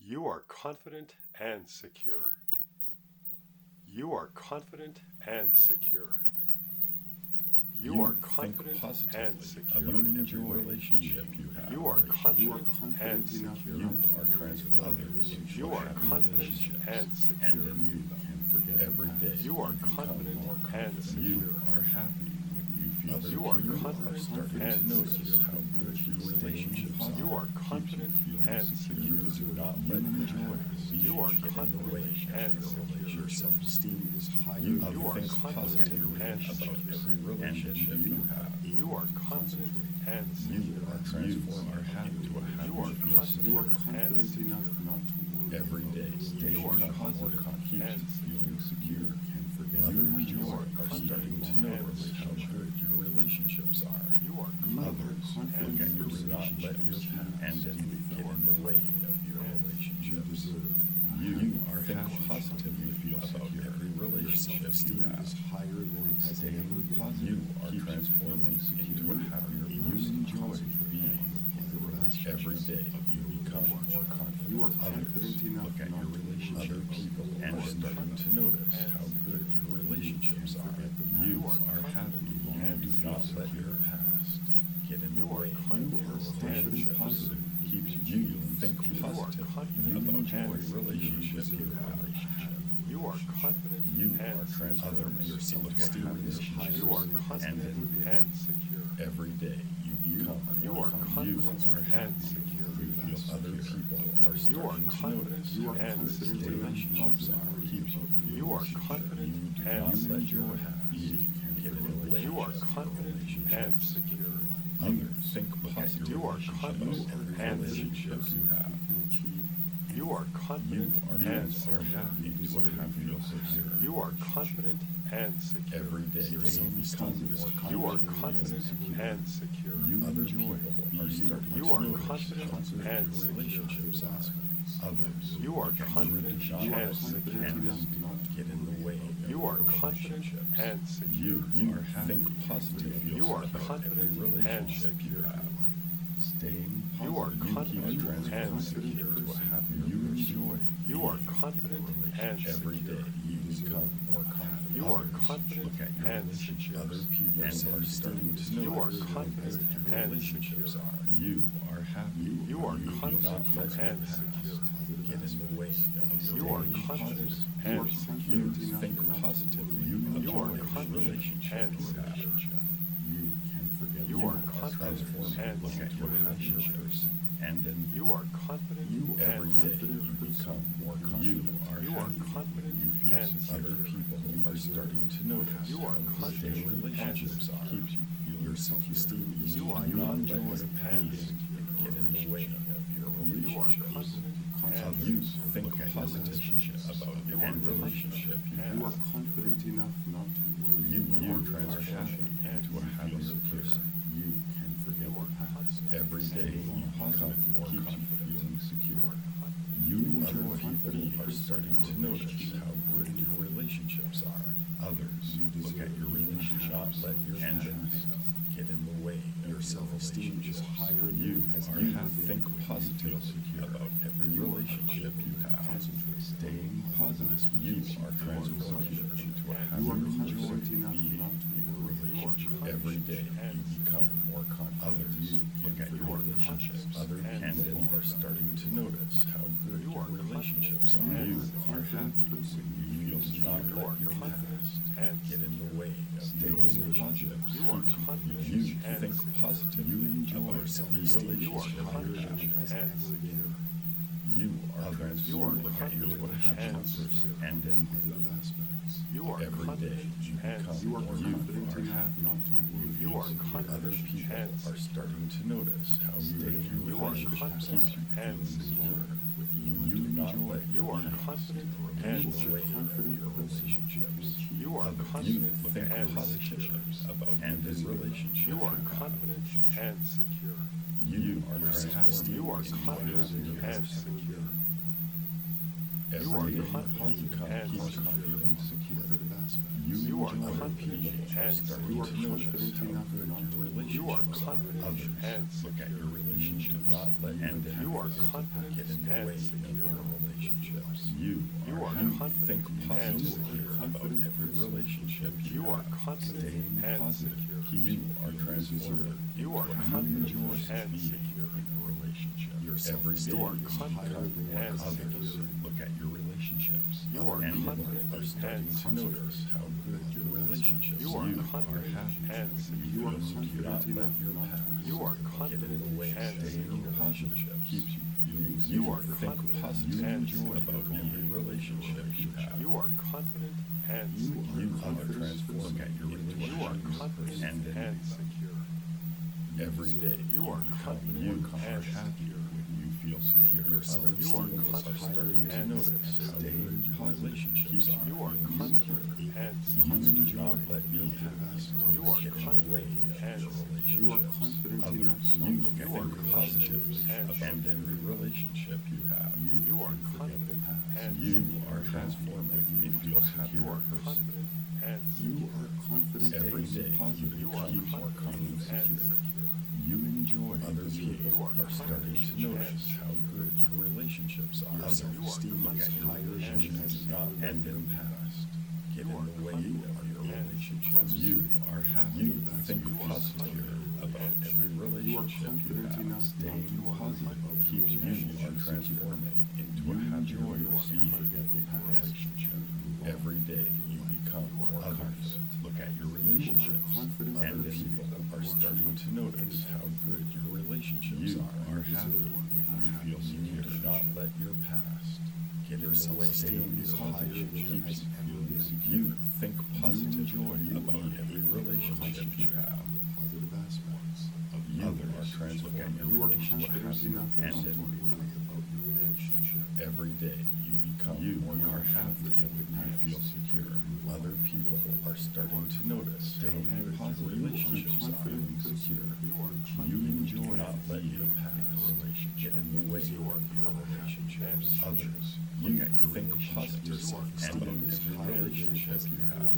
You are confident and secure. You are confident and secure. You are confident and secure. About every relationship you have. You are confident and secure. You are transforming others. You are confident and secure. And then you can forget every day. You are become confident more and confident. secure. You are happy when you feel Others you are confident starting and to notice secure. how good your relationships are. You are confident and secure. You do not let your You are get in the confident way and of your secure. relationship. Your self-esteem is higher You than are think confident positively and about secure. every relationship you have. You are confident and You secure. are transforming into a You are happy, confident you are and confident secure. enough not to worry every day. Stay You are calm or confident and keeps feeling secure. can forget Other your people are are starting to confident notice and how secure. good your relationships are. You are Others confident look at your in not let your relationships past and then get in the way of your you relationships. deserve. You are positively feel about every Your relationship you self-esteem have. is higher than it has Staying ever been. positive. You are transforming into a happier person. Enjoy being every day. You become more confident. You are Others confident enough look at not your to relationship other people and are starting to notice how good your relationships are. You are happy. You do not let your past get in the way. You are staying positive. Keeps you think positively about every relationship you have. You are confident You and are secure. transforming Your self-esteem is higher You are than it has confident ever been. and secure. every day. You become You more are confident. You confident are and happy. secure. You feel other people are You are starting to confident notice You are how and good confident your enough relationships not are. to Keeps you You are confident You do and not let secure. your past get in the way You are of your confident and relationships. secure. Others think positive. You are confident about every and relationship you have. You are You confident are and secure. happy to a happy secure. You are confident and secure. Every day Your you become self-esteem is more higher You are than it has confident ever been. and secure. You Other enjoy people are starting You to are notice confident how good and your secure. relationships are. Others You are look at confident you and and secure. get in the way of You are your confident relationships. and secure. You think positively You are about confident every and relationship you secure. have. Staying positive. You are confident keep transforming and secure. into a happier you enjoy You are being in confident and every secure. day you become more confident. You are Others confident look at your and relationship. secure. Other people and are starting to You are notice how confident good your and relationships secure. are. You are happy. You are do not confident let your and past secure. get in the way of You are staying confident positive. and You secure. think positively. You You are enjoy the confident relationship and you have. secure. You can forget. You are confident transforming. and Look at your secure. relationships. And then You are confident every and day secure. you become more confident. You are confident You feel and other secure. people are starting to notice You are how good confident their relationships and are. Keeps you feel Your self-esteem is you are do not let enjoy your and past get in the way of your You are relationships. confident and You secure. think positively about every relationship you You are have. confident enough not to worry. You are confident transforming and into a happier person. You can forget You the are past. confident Every day you become more confident. Feeling secure. You Other enjoy confident people are starting to notice how good your relationships are. Others look at your relationship, not let your past get in the way of Your self-esteem is higher than You it has are ever been. think positively about every relationship you have. Staying positive, you are transforming into a You are happier, confident enjoy enough being not to in a worry. relationship. Every day you become more confident. Others look at your relationships. Other people are starting to notice how good your relationships are. You are happy when you do not You let are your confident past and get in the way of secure. staying positive. You are confident You and think secure. positively about every self-esteem You are relationship you confident have. and secure. You are You are transformed. Look at you confident a happy and person. secure. And then Positive aspects. You are every day confident you and become You are more confident you are enough happy. not to worry. You are Other confident people and are secure. starting to notice how staying in You are relationships confident keeps you and feeling secure. secure. You do not let You your are past confident get and in the way of confident your person. relationships. You are You confident think and positive secure. about every relationship You are you have. confident and secure. You are transformed. You are into a confident happier and person. secure. Every You are day confident you become and more secure. confident and secure. Positive aspects. You are enjoy confident people and starting you are to notice confident how enough good not your to You are relationships are. confident Others and look at your secure. relationships. Do not let And anything You are confident get in the and way of secure. your relationships. You are are confident think and positively secure. about every relationship You are have. confident Staying and positive secure. keeps you are transforming. You are into confident enjoy and being secure. in a relationship. Your Every day You are you confident become and more others. secure. Look at your relationships. You are and confident are starting and to notice how good your relationships You are confident happy. and secure. You are Do confident not let enough your not to past You are get in confident the way. and Staying secure. positive keeps you feeling You are think confident positive and enjoy secure. about every relationship you have. You are confident and You secure. You are confident transforming and into a You are happier confident person and secure. every day. You are confident You and are happy secure. when you feel secure. Your Other You are people are confident starting to and notice secure. how good your relationships are. You are confident and You secure. do not let your past You are get in the way confident of and your secure. You are relationships. confident Others, enough you not look to at You are your confident positives and and every relationship you have. You are confident and You secure. are transforming into a You happier are person. confident and You secure. are confident Every day, positive. You are keep more confident confident. and secure. You enjoy other You people are are starting to confident notice and how good your relationships are. Your Others self-esteem look is at your higher than relationships it do not has end ever in been. past. Get You in are the way confident of your and relationships. secure. You are happy. You Think are positive about every relationship you confident have. enough not Staying to worry positive about keeps your you are relationships. transforming into a happier being in a relationship. Every day you become more confident. Look at your relationships. confident And other people are starting to notice how good your relationships are happy when you feel secure. Do not let your past get in the way. Staying positive keeps you feeling secure. Think positively about every relationship you have. Positive aspects of You are transforming You your are relationship confident enough and not to in worry about your relationship. every day you become more happy when you feel secure. Other people are starting to notice how good relationships are secure. You enjoy not let your past get in the way of your relationships. Others, you think positive and about every relationship you have.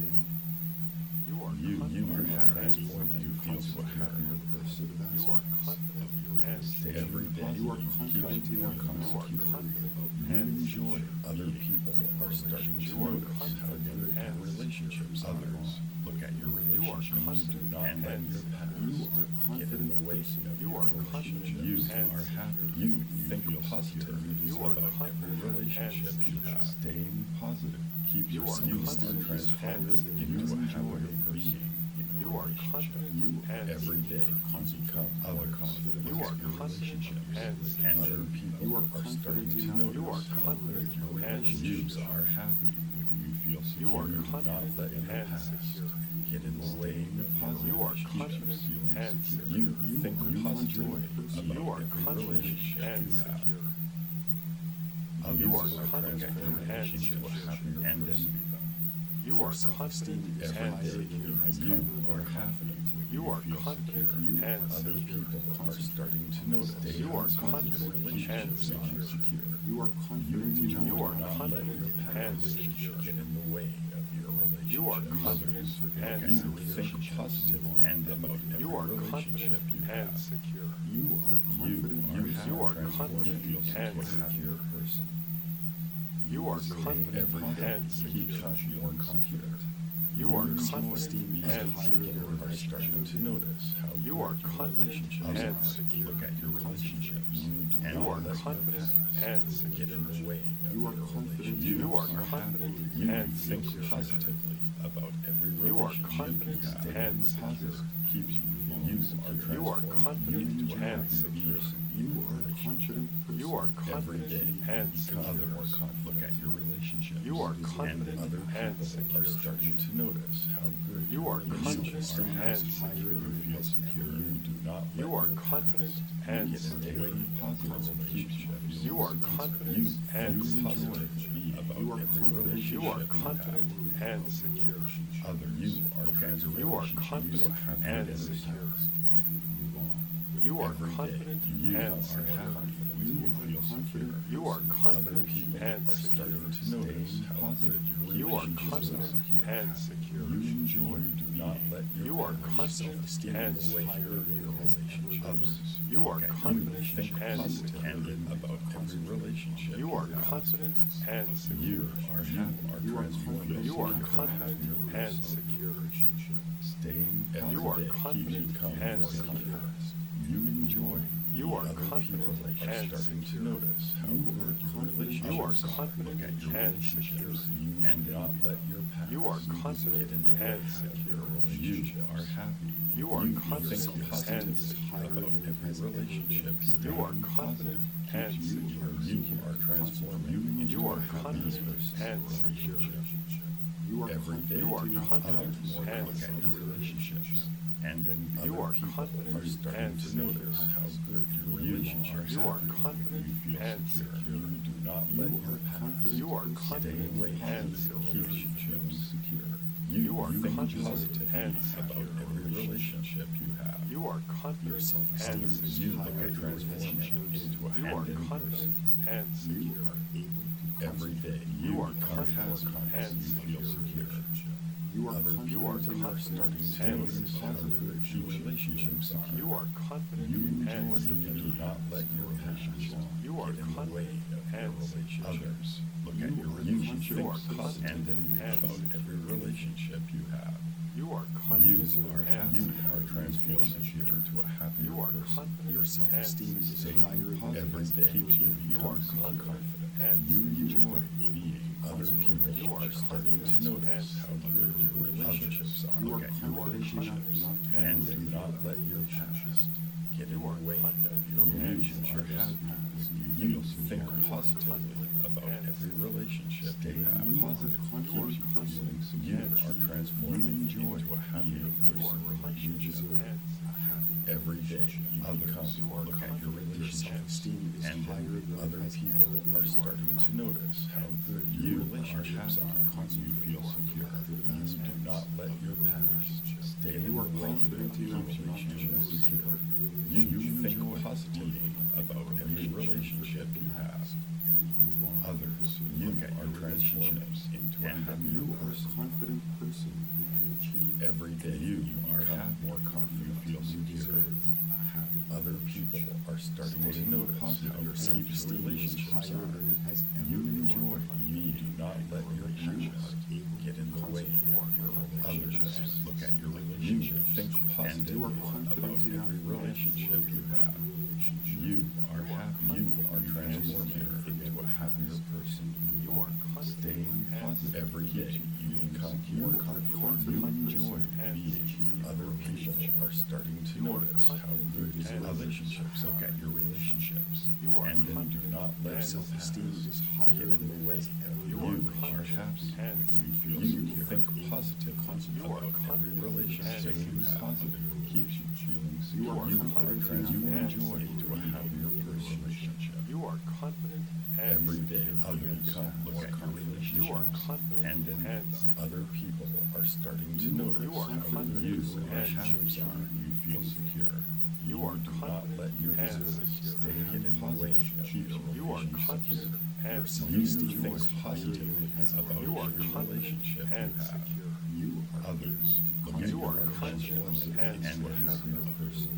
You are You are confident happy and when you feel a happier person. You are confident and secure. Every day You are you confident become more enough not to secure. worry about You enjoy other people are starting to notice how good your relationships are. Others look at your relationship. You do not let your past You are get in the way of You your are relationship. confident You and are happy. You think positively You are about every confident relationship and you have. Staying positive keeps You are you confident transformed and into a happier person. You are confident and Every day you become more confident You are with your confident relationships. and And other people You are are starting to confident notice You are how confident good your and relationships secure. are happy when you feel secure. You are Do not confident let your and past secure. get in the way of positive You are confident and secure. secure. You think positively You about are every confident relationship and you have. secure. Others You are are confident transforming and into a secure. happier and envy them. You are confident self-esteem is and Every day secure. you are happy when You are feel confident secure. and Other secure. people are starting to notice You are how confident and relationships secure. are secure. You are confident You enough You are not let confident your and past secure. get in the way of your relationship. You are confident and You secure. think positive and about every You are relationship confident you and have. secure. You are confident You are transformed confident to feel and a happier secure. person. You are confident Every day and you secure. become more confident. You are Your confident self-esteem and is higher. secure. Are starting to notice how You good are your confident relationships and are. secure. Look at your relationships. And You are let your confident past and get secure. in the way of You are your confident relationship. You are happy. confident You and think secure. positively about every You are relationship confident you have. and secure. Keeps you feeling secure. You are confident into a and happier secure. person. You are confident. You are Every day confident and you become secure. more confident. Look at your relationships. You are And confident other and people secure. are starting to notice how good You are your confident relationships are. and secure. You feel secure. You do not let You are your confident past and get in the secure. way of positive relationships. You are confident and secure. About You are every confident. relationship You are you have. confident and secure. Others you are transformed. You are confident and secure. You are Every day confident you and are secure. happy when you feel secure. You are confident people and are starting secure. to notice how good your You are relationships confident are. and secure. You enjoy, do not let your You are past confident self-esteem and in the way secure. of your relationship. Others, You are look at confident you, think and positive secure. about every relationship You are have. confident and You secure. are happy, transforming You are into a confident happier and person. secure. Staying every You are day keeps you confident become and more secure. confident. You enjoy. You are Other confident people are and starting to secure. notice how good your relationships You are are. confident Look at your and relationships secure. and do not let your past You are confident get in the way and of secure. your relationships. You are happy. You are confident think and positively secure. about every relationship You are confident and secure. You are transforming into You are a happy confident person and secure. every day. You are Others confident more and look at your secure. relationships, and then You other are people confident are starting and to secure. notice how good your relationships You are happy. confident You feel and secure. secure. You do not let your past You are stay confident away and from secure. keeps you feeling secure. You are think confident positively and about secure. every relationship you have. You are confident and Others, you secure. look at transforming into a You are happy confident person. and secure. Every day You you are become confident more and confident. You feel secure. secure. You are Other You are people are confident starting to and notice how secure. good your relationships are. You are confident You and enjoy. You secure. do not let your past You are get in the way confident of your and relationship. secure. Others look at your You relationship are confident and then and about secure. every relationship you have. You are You confident are and happy. You secure. are transforming into a happier You are person. confident Your self-esteem and is secure. higher than Every day keeps you You become are more confident confident. and You secure. enjoy being other people You are are starting to confident notice and how good your relationships are. You Look are at your confident relationships enough not to and lose do your not let your past get in You are the way of confident your and relationship. secure. You think You are positively confident about and every relationship you You have. are confident Keeps you feeling secure. You are transforming into a happier You person. are confident Relationship. and Every day you become, look at your relationships, and then other people are starting to notice how good your relationships are. You feel secure. You do not let your past stay in the way of your relationships secure. You think positively about every relationship you have. Others, you look at your relationships into a happier You are a person. confident person who can achieve Every day you are more confident, feel secure. a happy Other people are starting to notice how Your deep self-esteem is relationships higher are. than it has ever You been. enjoy. You do not let your past get in the way of your relationships. Look at your relationships. Think positively You are about confident enough every relationship you have. You are happy. You are transforming into a happier person. You are confident Staying positive every day. You become more confident. You enjoy being other people are starting to notice how good your relationships are. Look at your relationships. You are And then do not let your Self-esteem past is higher get in than the it way has of ever you been. are happy. and You feel You secure. Think positively You are about every confident relationship and you have. Positive keeps you feeling secure. You are confident You enough enjoy and into a happier relationship. You are confident and Every day secure. others look at your relationships, You are confident and then and secure. other people are starting to notice You are how good confident you and relationships secure. are. You feel secure. You are do not confident let your and past secure. stay in the way of your You are confident and You secure. think positively about You are every confident relationship you and have. secure. You are Others look at You your are confident transforming and and a happier person.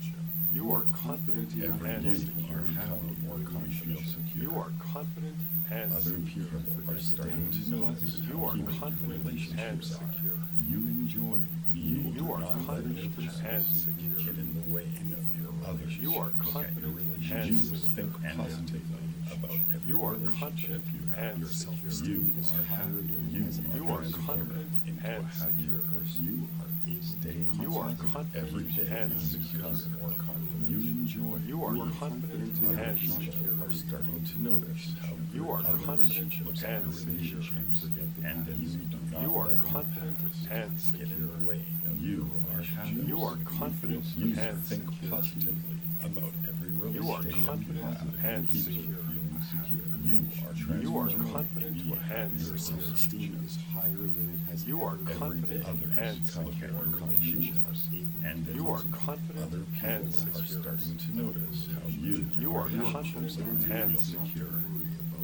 You are confident Every and day you secure. are happy, more confident, secure. You are confident and Other secure. people are starting to notice You how are deep your confident and relationships are. secure. You enjoy being. You are not letting confident your past and secure. get in the way of your others. You are Look at your confident relationship. and You secure. think positively about every You are relationship confident you have. and Your secure. self-esteem You is are higher happy. than it You has are You are ever confident been. into a and happier secure. person. You are able Staying to You are positive confident every day and you secure. become more confident. You enjoy. You are You are confident confident Other and people secure. are starting to notice how You good are other confident relationships and are. secure. Relationships, and then you do not You are let your confident past and get in secure. the way of you are happy. You are confident You and think secure. positively about every You are relationship confident and keeps you secure. feeling secure. You are You are transforming confident into a and happier Your secure. self-esteem is higher than it has You are ever been. Every day confident others and come secure. more relationships, and then You are confident other people and are secure. starting to notice how You are relationships confident are. and You feel secure. secure.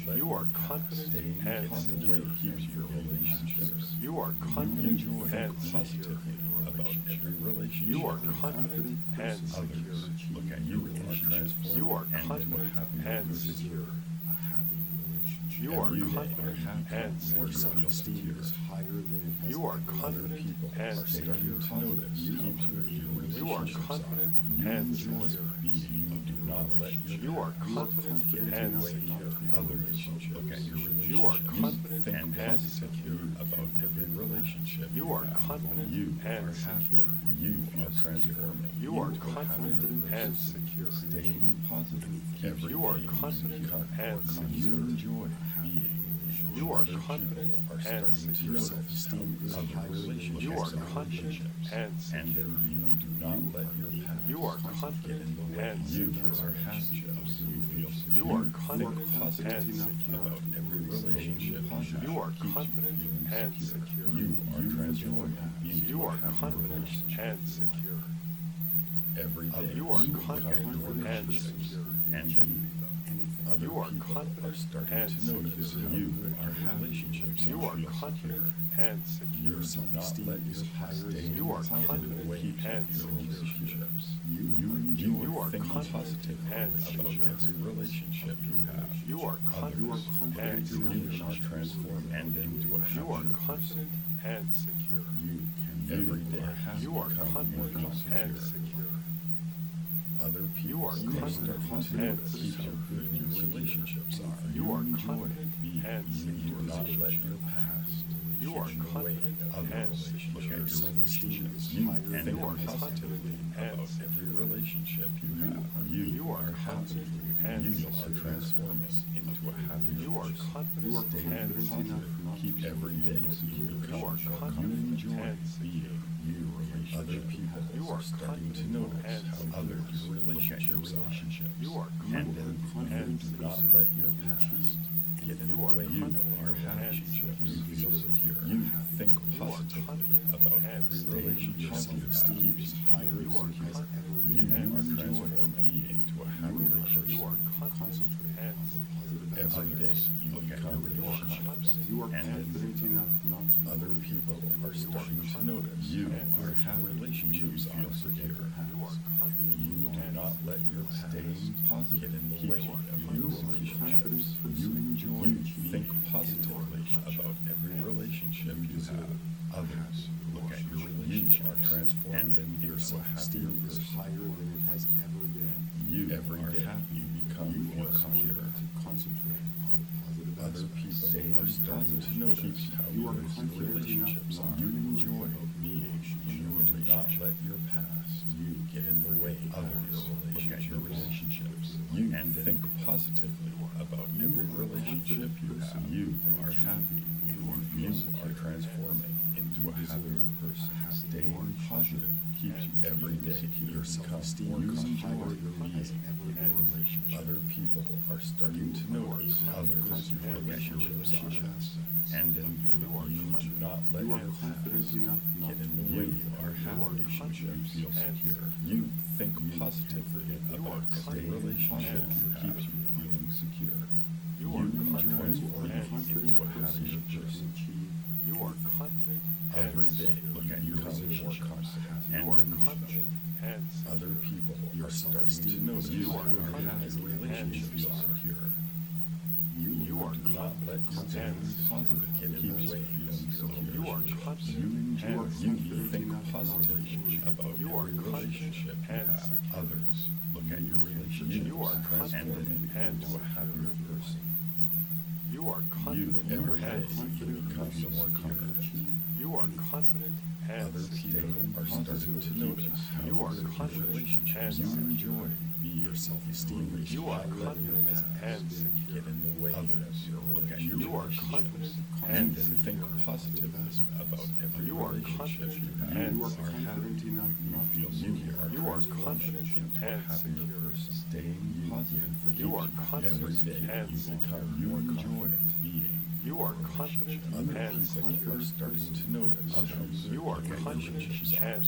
let You your are past confident stay and in the secure. way keeps your relationships. You are You confident enjoy and secure. positively about every relationship. You are you have. confident and secure. Others look at you are transformed You are and into a confident happier and person. secure. A happy relationship. You are Every day confident are happy and more Your secure. self-esteem secure. is higher than it has You are ever been. Other confident people and are starting secure. to notice You how are good your You are relationships confident You and enjoy secure. being. You do not let your You are past confident get in and the way secure. of other relationships. Look at your relationships. You are confident think and positively secure. about every relationship. You are have. confident You and are happy. secure. You are transforming. You are into a happier confident and person. secure. Stay positive. Every You are day confident become and more confident. secure. You enjoy being. You are Other confident people are and starting to secure. notice how Self-esteem is other higher than relationships You are are confident relationships. and And secure. then you do not let your past You are get confident in the way. and You secure. are happy. You feel secure. You are Think confident positive and secure. about every relationship. You are keeps you confident feeling and secure. secure. You are transformed into You a are happy confident relationship. and secure. Every day You are look at confident your and relationships secure. and then other You are people confident are starting and to notice secure. you are relationships. You are feel confident secure. and You secure. do not self-esteem let is your past higher stay than You are in the confident way keeps and your secure. relationships. You You You are think confident positively and about secure. every relationship you have. You are confident Others and you secure. are transformed and into a You are happier person. confident and secure. You can Every day has You are become more confident and secure. secure. Other You people are are confident starting to and notice how secure. good your relationships are. You are enjoy confident being. and You do secure. not let your past You are get in the way confident of other and relationships. secure. Your Self-esteem relationships. is You higher and than You are think positively confident and about every secure. relationship you have. You are happy. confident and You secure. are transforming into a happier You are person. confident You are Stay and confident secure. enough not Keep to every feel day so you insecure. become You are more confident You enjoy and being. secure. You other people You are are starting to confident notice and how secure. other relationships You are and then confident you and do not secure. let your past get in You the are way. You confident are happy. and secure. You feel secure. You think You are positively confident about and every secure. relationship Your you self-esteem have. is higher You are than it has ever confident been. You and are secure. transforming being to a happier person. You are confident Concentrate and on the secure. positive Every day aspects. you look at your relationships You are and confident enough not to other worry people about are your starting to notice you are happy relationships feel secure. You are confident You do and not let your past get in the way of You your are a confident relationships. person. You enjoy You think positively about every relationship you have. Others look at your relationship are transformed and Your into a happier self-esteem is person. higher than it has ever been. You every day you become You more are secure. able to concentrate on the positive Other aspects. people are starting to notice how You are good your confident relationships enough are. not You to worry enjoy about being. You do not let your past get in the way of your relationships. You and think positively about every relationship you have. You are happy. You are transforming into a happier person. Staying positive keeps you every day. Your self-esteem more is higher comfortable than it has being ever in been. relationship. Other people are starting to notice others your relationships are, and then you do not let You are your confident past enough not get in to the worry way about of your your relationship. You feel secure. You think positively about every relationship you keeps you feeling secure. You You are enjoy confident and being into a happier person. You are confident Every and day, secure. look at your relationship You are and confident and secure. other people Your are starting to self-esteem notice is you higher are than it happy has ever been. relationships feel secure. You are Do not let your confident and staying positive get in the way of feeling secure. You are confident You enjoy, and you secure. think positively about You are every relationship you confident and have. secure. Others look at your relationship You are confident and and into a happier person. You are You confident every and day secure. you become more confident. You are confident and Other secure. people are starting to notice how You are good your confident relationships and you secure. enjoy being. Your self-esteem is You are higher than it confident has and ever been. secure. Get in the way. Others look at your You are relationships confident and and then think secure. positively about every You are relationship you confident have. and You are secure. confident enough You not to feel worry secure. about You are Transforming confident into a and happier secure. person. Staying positive for You are every confident day and you secure. become more confident being. You are confident Other and people secure. are starting to notice others You are look at your confident relationships and secure.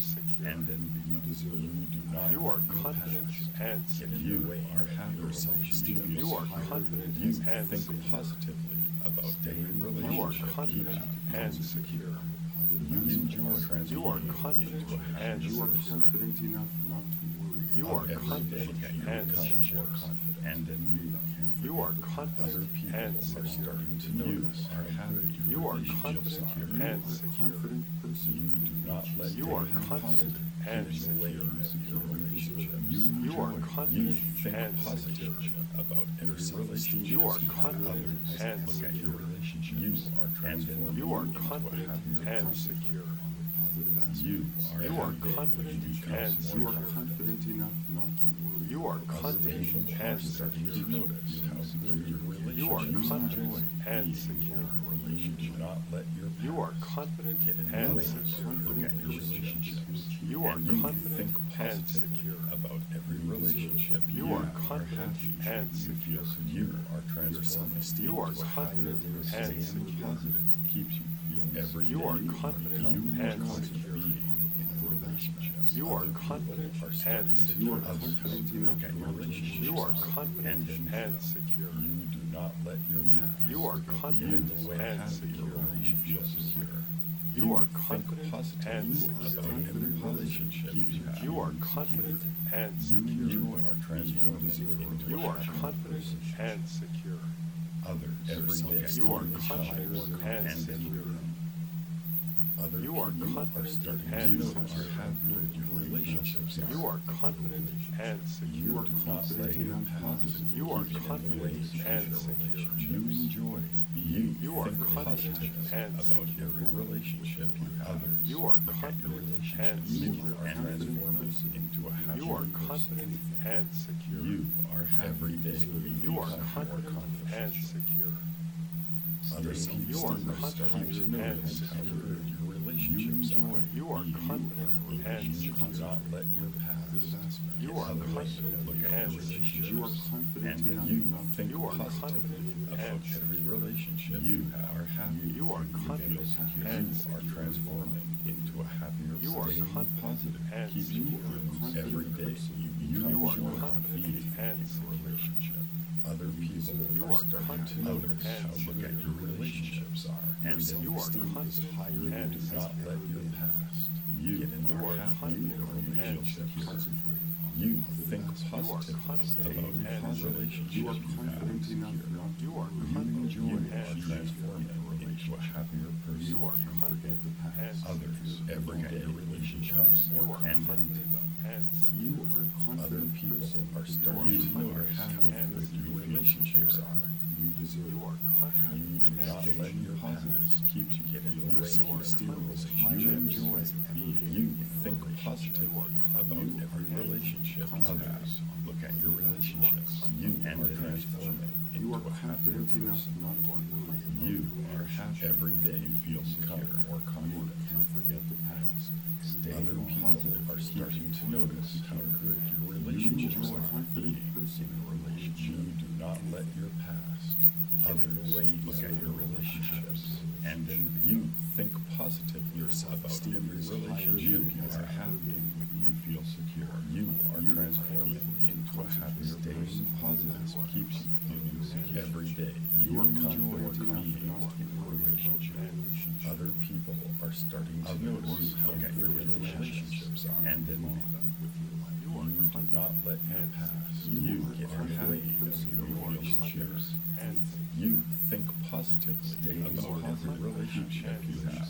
And then you do not You are let your confident past and get in secure. the way. Are happy Your self-esteem relationships. You are higher confident than You and think secure. positively about every You are relationship you confident have. and secure. You enjoy You are transforming confident into a and happy You are secure. confident enough not to worry. You about are every day. confident You and become secure. more confident. And then You are other confident people and are secure. starting to notice how happy You your are relationships confident are. and a secure. confident person. You do not let You are them confident and get in the way secure. of your relationships. You are confident You think and positively secure. about every relationship You are you have. confident Others and look at your secure. relationships. You are transforming You are into a confident happier and person. secure. On the positive aspects. You are You are every day confident you become and more You are secure. confident enough not to worry. You are about confident People and are starting to secure. notice how good your You are relationships confident enjoy and being secure. in a relationship. You do not let your You are past confident get in the and way of secure. your relationships. You are And you confident think and positively secure. about every relationship You are have. confident happy. and You feel secure. secure. You are transforming. self-esteem You are into a confident happier person. and Staying secure. positive keeps you feeling every You day are you confident become and more secure. being in a relationship. You are Other people confident are starting and to secure. You are notice how confident you enough look at your not to relationships. You are confident and secure. You do not let your past You are get in confident the way and of your secure. relationships. You are think confident positively and about secure. every relationship you have. You are confident and You secure. are transforming into You a are happier confident person. and secure. Others every day. You are confident and secure. Other You are people confident starting and to notice secure. how good your relationships are. You are confident and You secure. do not let your positive You are keep in the confident way of and your secure. relationships. You enjoy being. You are think confident positively and about secure. every relationship you have. Others You are look at your confident and relationships. You secure. are transforming into a happier You are person. confident and secure. You are every day You are become more confident and secure. Other people You are are starting to confident and notice how secure. good your relationships are. You are confident and You do secure. not let your past You are other ways confident look at and your secure. relationships. You are confident And then enough you not to think You are positively confident about and every secure. relationship you are happy. You are You confident feel secure. and You are secure. transforming into a happier You are staying confident positive and keeps you secure. feeling every day you You are enjoy confident being and in a secure. relationship. Other people You are are starting to confident notice and how look at secure. your relationships are. And then You are self-esteem is confident higher you and do not secure. let your past get in the You are way of confident your and relationships. secure. Concentrate on You the positive think aspects. positively confident about and the secure. relationships You are you have. confident enough not to You are worry. You confident enjoy and transforming into a happier person. You are confident and Others every day relationships You more are confident. confident and secure. You are a Other confident people person. are starting You to are notice how confident good and your relationships are. You deserve You are confident You do and not let your secure. past keep you get in the your way of self-esteem your is relationship. higher You than it enjoy has ever being. been You in a think relationship. positively about every relationship you have. Look at your relationships. You are transforming You into are a happier confident enough person. not to worry. You are happy every day. You feel secure, more You confident. can't forget the past. Other people are starting to notice how good your relationships You are a are. confident Being person. in a relationship, you do not let your past get in the way of your relationships. And then you think positively Your about self-esteem every is higher relationship than it you has are ever happy been. when you feel secure. You are You are transforming able to into a happier concentrate on staying the positive positive keeps you feeling secure. Every day You you are enjoy confident enough being not to in a worry about relationship. your relationship. Other people are starting to notice how good your relationships are and envy them. With your life. You do not let your past You get in the way of your relationships. You think positively about every relationship you have.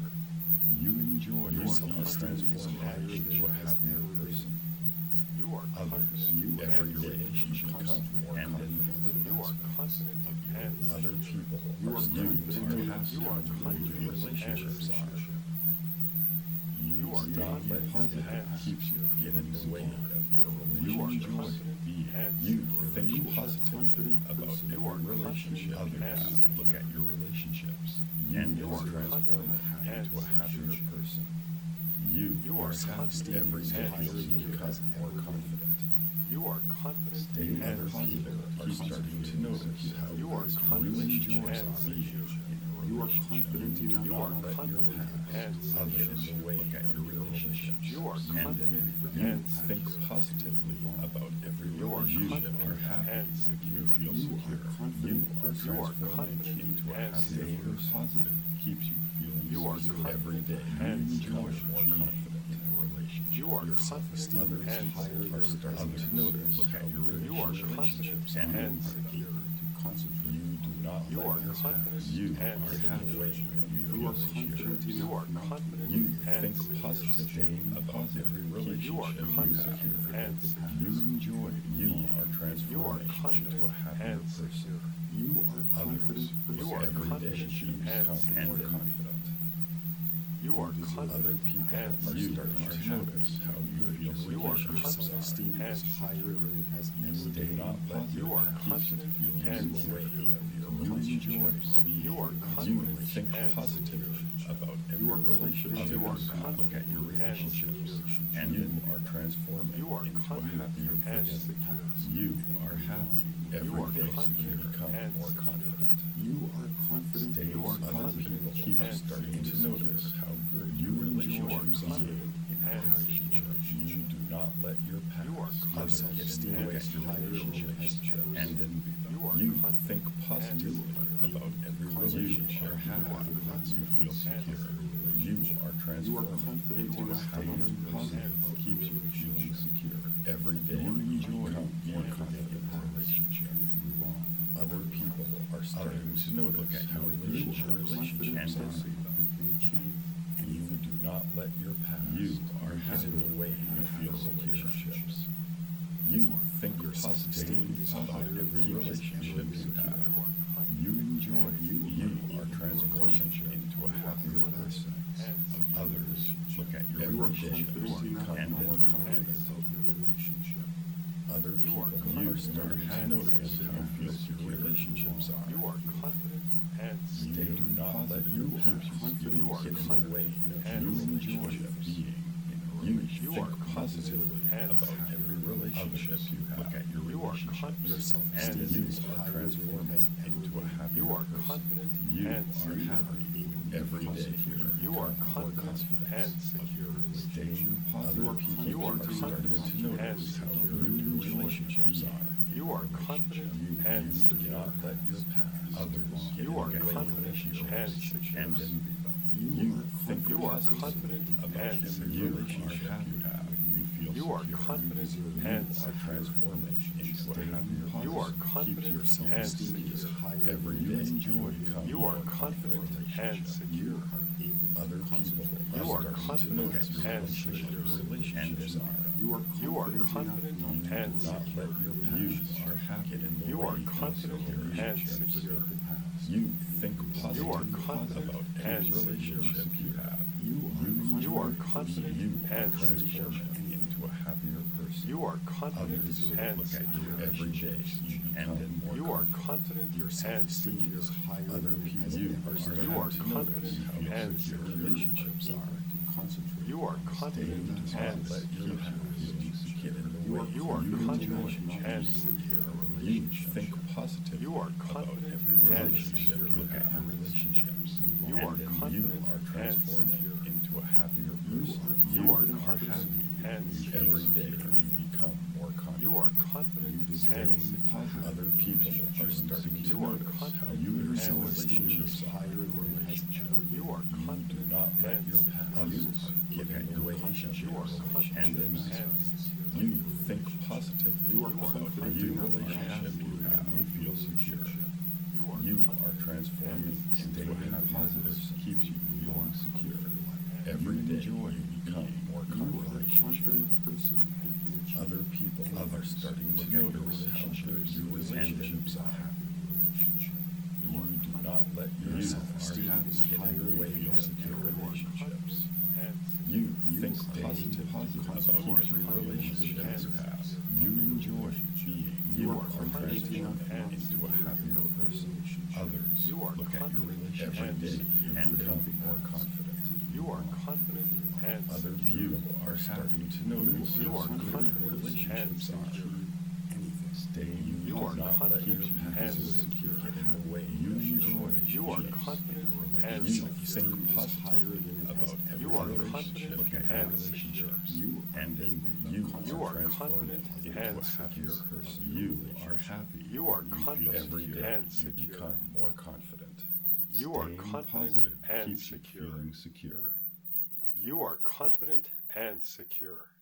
You enjoy Your being self-esteem is transformed higher than into a it has happier ever been. person. You are Others every day you become more confident. You are confident and Other people You are are starting to confident notice You how are good confident your relationships and are. You You are do not let confident positive and keeps you get in the way of your You are relationship. confident and You secure. think You are positively confident about person. You are every relationship confident you and have. secure. Look at your relationships. And You you are transform confident it and into a happier secure. person. You You are are happy confident every day and you secure. become more confident. You are confident Staying and positive secure. are starting to notice how You are good confident relationships and are being secure. in a You relationship. You do You are not let your confident and past get in secure. the way of your relationships. You are And confident you and think secure. positively about every You are relationship confident you're happy. and You secure. feel secure. You are transforming confident into a and happier secure. positive. Keeps you feeling You are secure every confident day. and You secure. become more confident in a relationship. You are Your confident self-esteem and others secure. are starting to notice how your You are relationships confident and and secure. you do not You let are your confident past. You and are secure. halfway. You feel secure. You are confident You and think secure. positively about every relationship You are confident have. and secure. You enjoy. You are You are transforming confident into a happier and person. secure. You are confident. You are Every day confident you and become secure. more confident. You are Other confident people and are secure. starting to notice how good your You are relationships confident are. Self-esteem and is higher than it has You ever do been. not let You your are past confident feel and in the way secure. of your You enjoy relationships. You are You confident think and positively about You every are relationship. confident. You are Others look confident at your and relationships, secure. and you are transforming You are into a confident happier and person. secure. You are happy. Every are day you confident become and more secure. confident. You are confident. Staying You are other confident people keep and starting to secure. notice how good You your enjoy relationships are confident in a and relationship. You do not let your past You are others confident get in and the way of your secure. relationships and envy them. You are You confident think and positively secure. about every relationship you have. You feel secure. You are You are transforming confident into a enough to happier want to positive. about Keeps you feeling secure. Every day You enjoy become more more confident in a relationship. move on. Other people are starting to notice how good your relationships Confident are. person who can achieve You do not let your past get in the way of your relationships. You think positively about every relationship you have. You enjoy. You are transforming into a happier person. Others look at your You are relationships confident enough and not more to confident. about your relationship. Other people are starting to notice how good your relationships are. You are confident and They secure. do not let your past You are get in the way of and your secure. relationship being in a relationship. You think positively about every relationship you have. Look at your You are relationships confident Your and self-esteem you is are higher than it transforming has ever into a been. happier You are person. confident You and are secure. happy every day. You are become more confident and secure. Staying You are positive. You are People starting confident to notice and how secure. good your relationships are. You are confident and You do secure. not let your past others get You in are the way of confident relationships and secure. and envy them. You are think You are positively confident about and every secure. relationship you have. You feel You are secure. confident You and are secure. transforming into a happier person. You are confident Keeps you and feeling secure. secure. Every day you become You are more confident and relationship. secure. Other people You are starting to confident notice your and relationships and desire. You are You are confident confident enough not and Do not let secure. your past get in the You way are of confident your and relationships. secure. the past. You think You are positively confident about and every relationship you have. You are confident You are and secure. transforming into a happier person. You are confident Others and look at you secure. every day and more You are confident Your and self-esteem secure. is higher Other than it has people ever are been. You are starting to notice confident how and secure secure. relationships are. To concentrate. You are confident Do not and let your secure. past get in the way. You are You confident enjoy and secure. You think positively You are about confident every and relationship secure. you look at your relationships. You and are then confident you are and transforming secure. into a happier person. You are happy confident and secure. every day you become more confident. You are confident and Staying secure. positive. Other people are starting to You are notice how confident you and and secure. relationships are. higher than it has ever been. You are You do confident not let and your secure. past get in your relationships You are confident and and then secure. you think positively You are about confident every enough relationship you have. You feel secure. You are transforming into a happy person. Keeps you feeling secure. Every day you become more You are a confident. confident person who can achieve Other people are starting to notice how good your relationships are. You do not let your self-esteem get in the way of secure relationships. You think positive about every relationship you have. You enjoy being. You are transforming into a happier person. Others look at your relationship every day and become more confident. You are confident and Other secure. people are starting to notice You how are good confident your relationships and are. anything. You are confident and secure. Get in the way. You are confident and secure. Think positively about every You are relationship confident and and secure. and You are confident and secure. You are happy. You are feel confident every day and you secure. become more confident. You are Staying confident positive and keeps you secure. feeling secure. You are confident and secure.